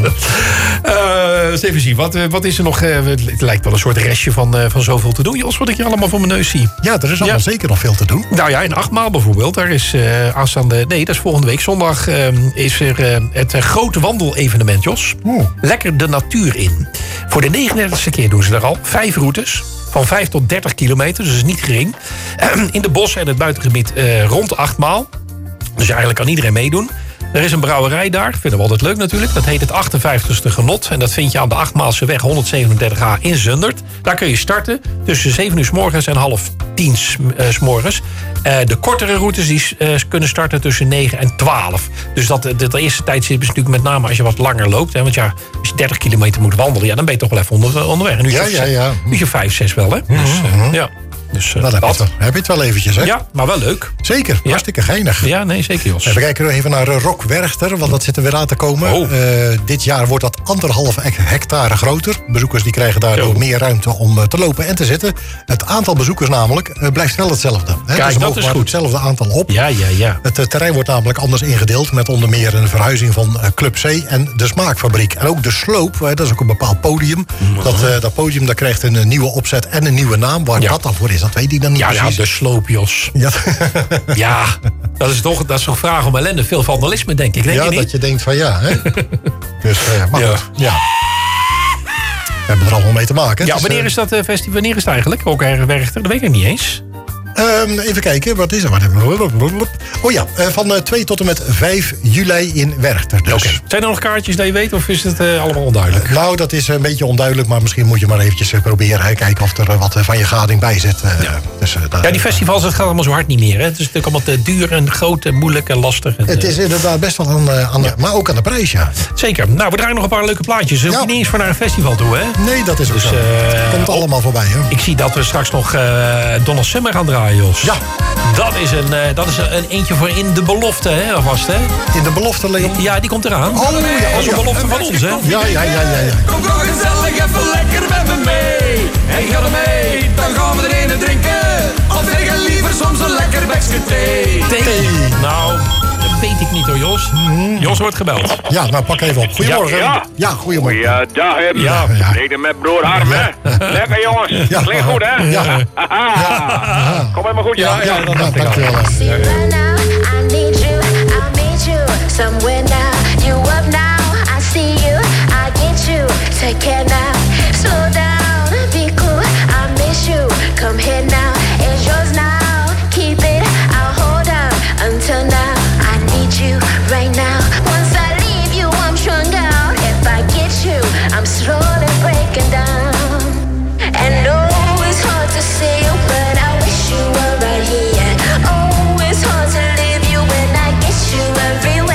Uh, eens even zien. Wat, wat is er nog? Uh, het lijkt wel een soort restje van, uh, van zoveel te doen, Jos, wat ik hier allemaal voor mijn neus zie. Ja, er is allemaal ja. zeker nog veel te doen. Nou ja, in Achtmaal bijvoorbeeld. Daar is uh, aanstaande... Nee, dat is volgende week. Zondag uh, is er uh, het uh, grote wandelevenement, Jos. Oh. Lekker de natuur in. Voor de negenendertigste keer doen ze daar al. Vijf routes. Van vijf tot dertig kilometer, dus dat is niet gering. Uh, in de bossen en het buitengebied uh, rond Achtmaal. Dus eigenlijk kan iedereen meedoen. Er is een brouwerij daar, vinden we altijd leuk natuurlijk. Dat heet het achtenvijftigste Genot. En dat vind je aan de Achtmaalseweg honderdzevenendertig A in Zundert. Daar kun je starten tussen zeven uur 's morgens en half tien 's morgens. Uh, de kortere routes die uh, kunnen starten tussen negen en twaalf. Dus dat, de, de eerste tijd zit natuurlijk met name als je wat langer loopt. Hè, want ja, als je dertig kilometer moet wandelen, ja, dan ben je toch wel even onder, onderweg. Een uurtje, ja, ja, ja. uurtje vijf, zes wel, hè? Mm-hmm. Dus, uh, ja. Dus, uh, dat heb, je heb je het wel eventjes, hè? Ja, maar wel leuk. Zeker, ja. hartstikke geinig. Ja, nee, zeker, Jos. We kijken even naar Rock Werchter, want dat zit er weer aan te komen. Oh. Uh, dit jaar wordt dat anderhalf hectare groter. Bezoekers die krijgen daardoor Zo. meer ruimte om uh, te lopen en te zitten. Het aantal bezoekers namelijk uh, blijft wel hetzelfde. Hè? Kijk, dus dat is goed. Hetzelfde aantal op. Ja, ja, ja. Het uh, terrein wordt namelijk anders ingedeeld, met onder meer een verhuizing van uh, Club C en de Smaakfabriek. En ook de Sloop, uh, dat is ook een bepaald podium. Mm-hmm. Dat, uh, dat podium dat krijgt een uh, nieuwe opzet en een nieuwe naam. Waar ja. dat dan voor is, dat weet ik dan niet ja, precies. Ja, de sloopjos. Ja, ja dat is toch dat is toch vraag om ellende. Veel vandalisme, denk ik. Denk ja, je niet? dat je denkt van ja. Hè? Dus, uh, maar ja. goed, ja. We hebben er allemaal mee te maken. Ja, dus, wanneer is dat uh, festival? Wanneer is het eigenlijk? Ook erg Werchter? Dat weet ik niet eens. Um, even kijken, wat is er? Oh ja, uh, van uh, twee tot en met vijf juli in Werchter. Dus. Okay. Zijn er nog kaartjes dat je weet of is het uh, allemaal onduidelijk? Uh, nou, dat is een beetje onduidelijk, maar misschien moet je maar eventjes uh, proberen. Hè, kijken of er uh, wat uh, van je gading bij zit. Uh, ja. Dus, uh, ja, die festivals, het gaat allemaal zo hard niet meer. Hè? Het is natuurlijk allemaal te duur en groot en moeilijk en lastig. En, het is inderdaad best wel aan, uh, aan ja. de, maar ook aan de prijs, ja. Zeker. Nou, we draaien nog een paar leuke plaatjes. Je hoeft ja. niet eens voor naar een festival toe, hè? Nee, dat is ook dus, zo. Het uh, komt allemaal voorbij, hè? Ik zie dat we straks nog uh, Donna Summer gaan draaien, Jos. Ja. Dat is een, uh, dat is een eentje voor in de belofte, hè, alvast, hè? In de belofte, Leon? Ja, die komt eraan. Oh, ja, dat is een ja. belofte van ons, hè? Ja, ja, ja, ja, ja. Kom toch gezellig even lekker met me mee. En ga er mee, dan gaan we er een drinken. Of tegen liever soms een lekker bekje thee. Thee? Nou, dat weet ik niet hoor, Jos. Mm. Jos wordt gebeld. Ja, nou pak even op. Goedemorgen. Ja, ja. ja goedemorgen. Goeiedag, hem. Ja. Reden met broer Harm, hè? Lekker, jongens. Ja. Klinkt goed, hè? Ja. ja. Kom helemaal goed, ja. Ja, ja, dat ja, dacht ik dankjewel. Somewhere now, you up now, I see you, I get you, take care now, slow down, be cool, I miss you, come here now, it's yours now, keep it, I'll hold on, until now, I need you right now, once I leave you, I'm strung out, if I get you, I'm slowly breaking down, and oh, it's hard to see you, but I wish you were right here, oh, it's hard to leave you when I get you everywhere.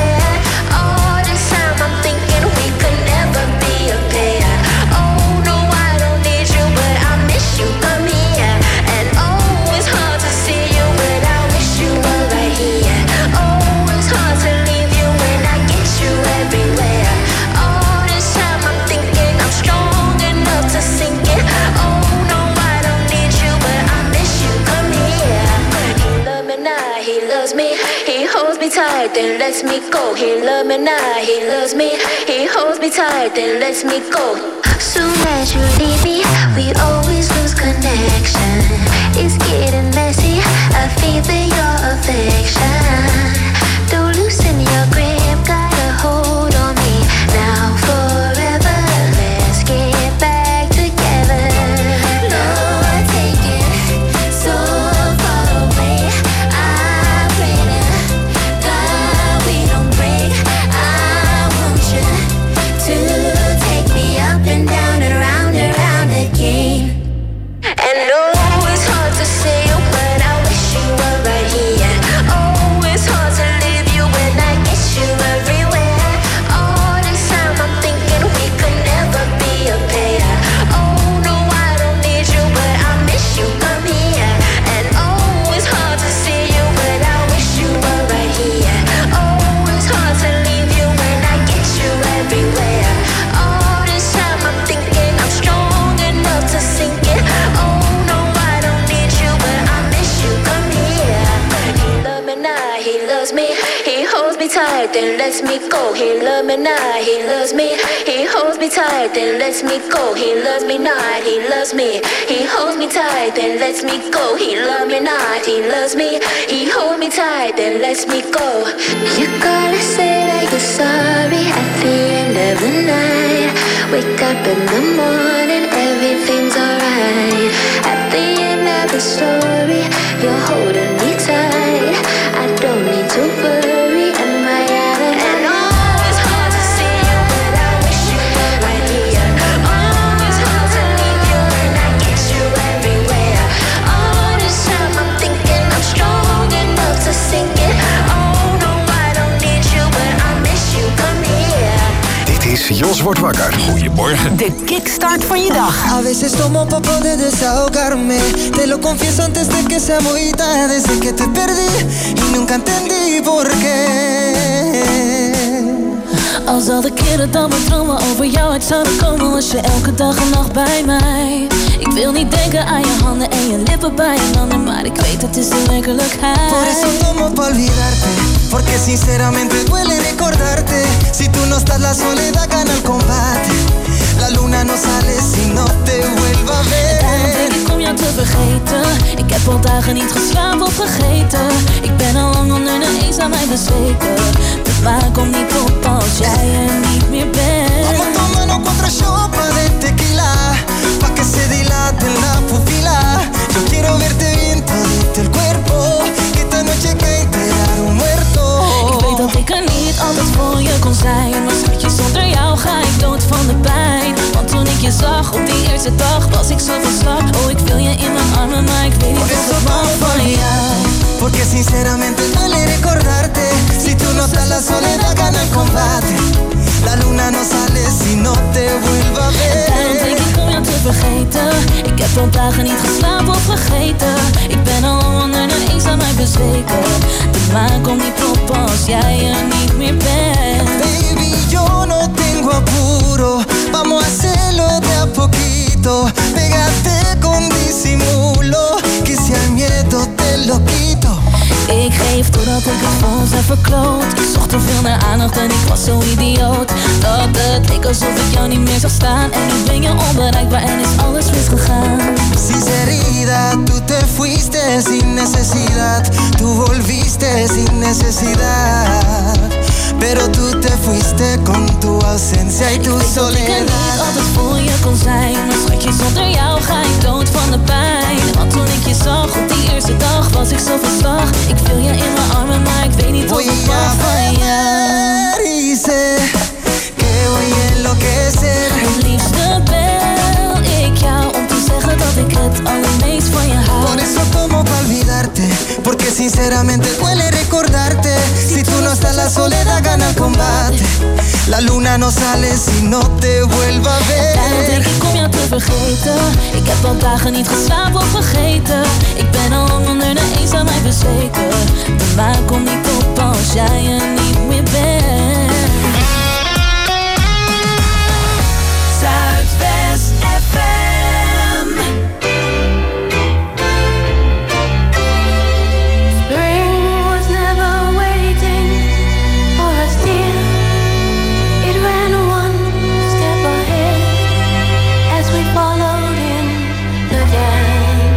Tight, then lets me go. He loves me now, he loves me. He holds me tight, then lets me go. Soon as you leave me, we always lose connection. It's getting messy, I feel your affection. Don't loosen your grip, got a hold on me. Now forever, let's get back together. No, I take it so far away. I pray that we don't break. I want you to take me up and down and round and round again. And no, it's hard to say you, but I wish you were right here. Oh, it's hard to leave you when I get you everywhere. All this time I'm thinking we could never be a pair. Oh no, I don't need you, but I miss you, come here. And oh, it's hard to see you, but I wish you were right here. Oh, it's hard to leave you when I get you everywhere. All this time I'm thinking I'm strong enough to sink it. Oh no, I don't need you, but I miss you, come here. He loves me now, he loves me. He holds me tight, then lets me go. He loves me now, he loves me. He holds me tight, then lets me go. He loves me not, he loves me. He holds me tight, then lets me go. He loves me not, he loves me. He holds me tight, then lets me go. You gotta say that you're sorry at the end of the night. Wake up in the morning, everything's alright. At the end of the story, you're holding me tight. I don't need to worry, am I out of and oh, it's hard to see you, but I wish you were right here. Oh, it's hard to leave you when I get you everywhere. All this time I'm thinking I'm strong enough to sink it. Oh no, I don't need you, but I miss you, come here. Dit is Jos wordt wakker. Goedemorgen. De kickstart van je dag. A veces tomo pa poder desahogarme. Te lo confieso antes de que sea muy tarde. Desde que te perdí y nunca entendí por qué. Al zal ik keren dan mijn dromen over jou uit zouden komen, was je elke dag en nacht bij mij. Ik wil niet denken aan je handen en je lippen bij een ander, maar ik weet het is de werkelijkheid. Por eso tomo pa olvidarte, porque sinceramente duele recordarte. Si tú no estás la soledad gana el combate. La luna no sale si no te vuelva a ver. Daarom denk ik om jou te vergeten. Ik heb al dagen niet geslapen of vergeten. Ik ben al lang onder de eens aan mij bezweken. De maan komt niet op als jij er niet meer bent. Vamos tomando cuatro shots de tequila, pa' que se dilate la pupila. Yo quiero verte bien todito el cuerpo, que esta noche cae enterar un muerto. Ik weet dat ik er niet altijd voor je kon zijn, maar schatje, zonder jou ga ik dood van de pijn. Want toen ik je zag op die eerste dag, was ik zo van slag. Oh, ik wil je in mijn armen, maar ik weet niet of ik hou van jou. Porque sinceramente duele recordarte. Si tú no estás la soledad gana el combate. La luna no sale si no te vuelva a ver. En daarom denk ik om jou te vergeten. Ik heb al dagen niet geslapen of vergeten. Ik ben al onder de eens aan mij bezweken. De maan komt niet op als jij er niet meer bent. Baby, yo no tengo apuro. Vamos a hacerlo de a poquito. Pégate con disimulo, que si al miedo te lo quito. Ik geef totdat ik het voor ons heb verkloot. Ik zocht te veel naar aandacht en ik was zo idioot dat het leek alsof ik jou niet meer zag staan. En nu ben je onbereikbaar en is alles misgegaan. Sinceridad, tú te fuiste sin necesidad. Tú volviste sin necesidad. Pero tú te fuiste con tu ausencia y tu ik weet soledad. Dat ik er niet altijd voor je kon zijn, maar schatje, zonder jou ga ik dood van de pijn. Want toen ik je zag op die eerste dag, was ik zo van slag. Ik wil je in mijn armen, maar ik weet niet of ik mag van jou. Y sé que voy a enloquecer. Het liefste bel ik jou om te zeggen dat ik het allermeest van je hou. Por eso tomo pa' olvidarte, porque sinceramente duele recordarte. Si tú no estás la soledad gana el combate. La luna no sale si no te vuelva a ver. Daarom denk ik om jou te vergeten. Ik heb al dagen niet geslapen of vergeten. Ik ben al lang onder de eens aan mij bezweken. De maan komt niet op als jij er niet meer bent. Zuidwest F M. Spring was never waiting for us, dear. It ran one step ahead as we followed in the dance.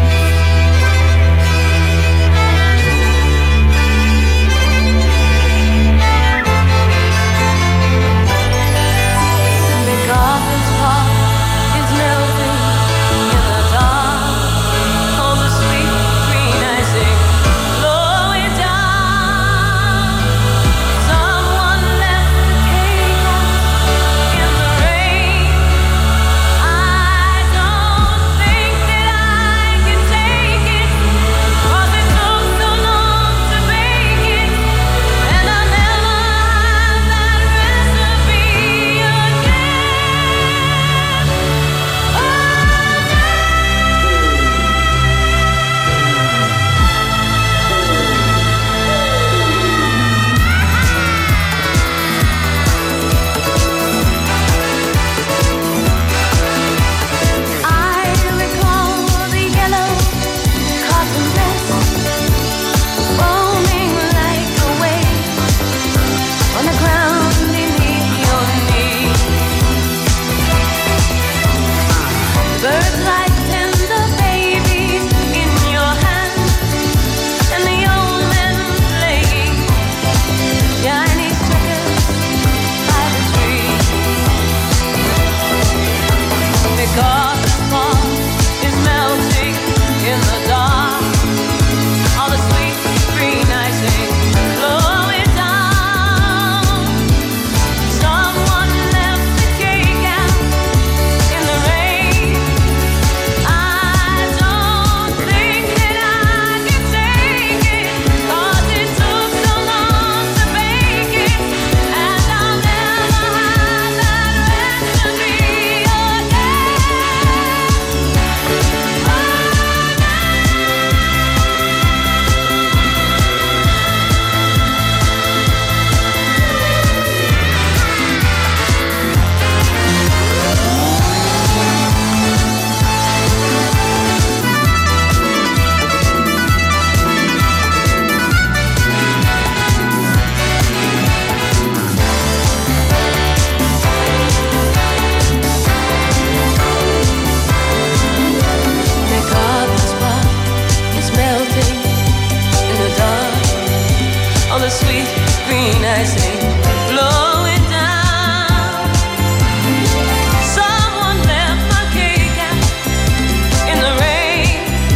sweet green eyes flowing down. Someone left my cake out in the rain.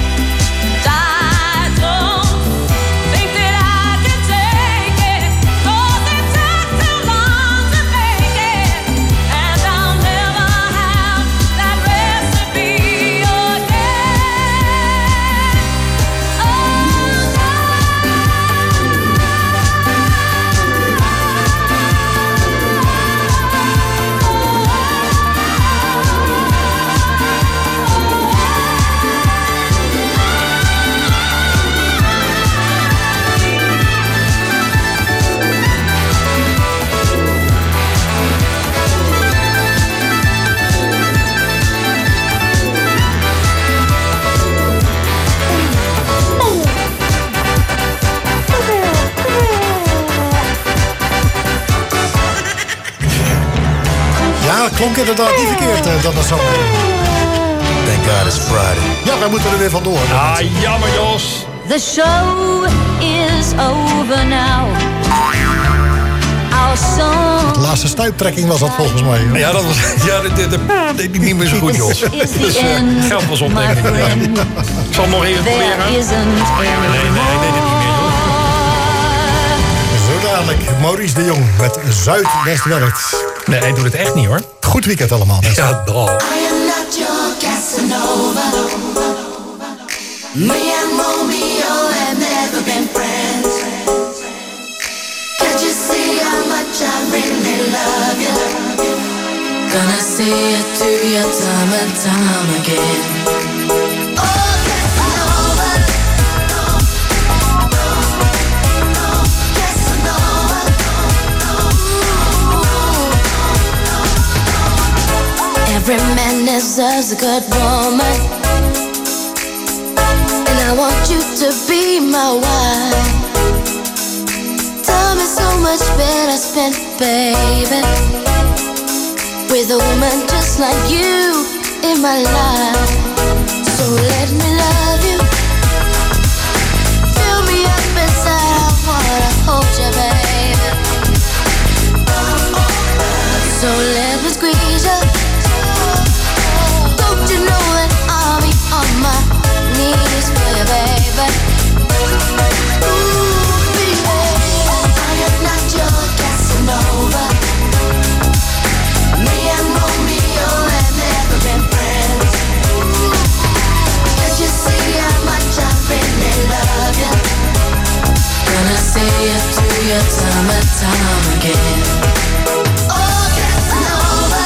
I don't think that I can take it, 'cause it took too long to make it, and I'll never have that recipe again. Oh, Ja, klonk inderdaad niet verkeerd, uh, dat was zo. Thank God it's Friday. Ja, wij moeten er weer vandoor. Ah, jammer Jos. The show is over now. Our song. De laatste stuiptrekking was dat volgens mij. Ja, dat was ja, de, de, de, de, de, niet meer zo goed, Jos. Dus uh, geld was op, denk ik. Ja. Ik zal het nog even proberen. Nee, nee, nee, nee, dit niet meer, Jos. Zo dadelijk, Maurice de Jong met Zuidwest werkt. Nee, hij doet het echt niet, hoor. Goed weekend allemaal, mensen. Ja, dal. I am not your Casanova. Me and Romeo have never been friends. Can't you see how much I really love you? Gonna say it to you time and time again. Oh, Casanova. Casanova. Every man deserves a good woman, and I want you to be my wife. Time is so much better spent, baby, with a woman just like you in my life. So let me love you, fill me up inside, I wanna hold you, baby. So let me squeeze you. Don't you know that I'll be on my knees for you, baby? Ooh, baby, I am not your Casanova. Me and Romeo have never been friends. Can't you see how much I really love you? Gonna say it to you time and time again. Oh, Casanova.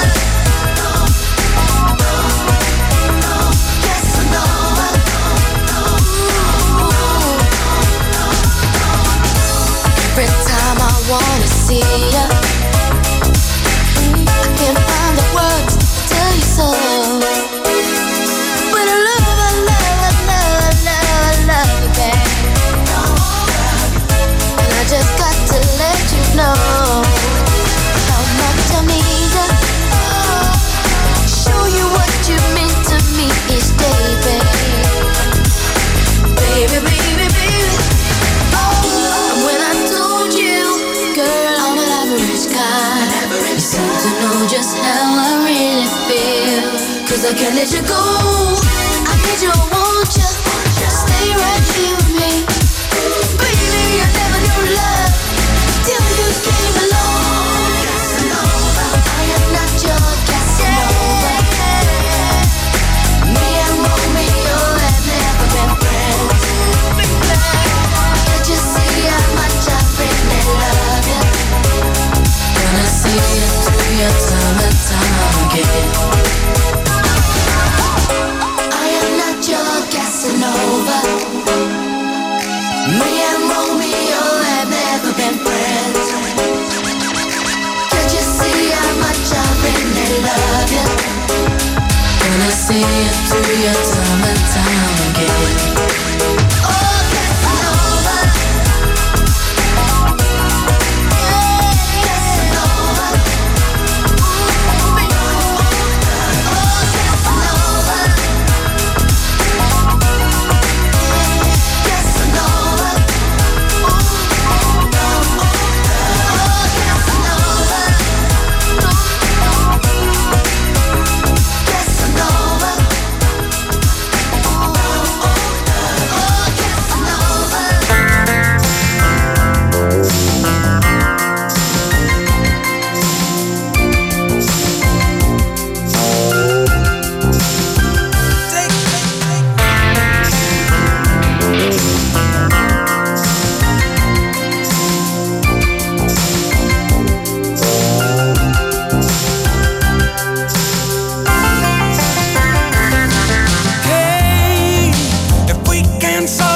Every time I wanna see you, I can't find the words to tell you so. But I love, I love, I love, I love, I love you, babe. And I just got to let you know how much I need you. Show you what you mean to me each day, babe. Baby, baby, baby. And when I told you, girl, I'm an average guy, you seem to know just how I really feel. 'Cause I can't let you go, I need you, I want you, stay right here with me. Baby, I never knew love till you came along. Casanova, I am not your Casanova. Me and Romeo have never been friends. Can't you see how much I really love you? Gonna say it to you time and time again. I am not your Casanova. Me and Romeo have never been friends. Can't you see how much I really love you? Gonna say it to you time and time again. Oh, Casanova. Casanova. Casanova.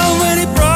so many problems.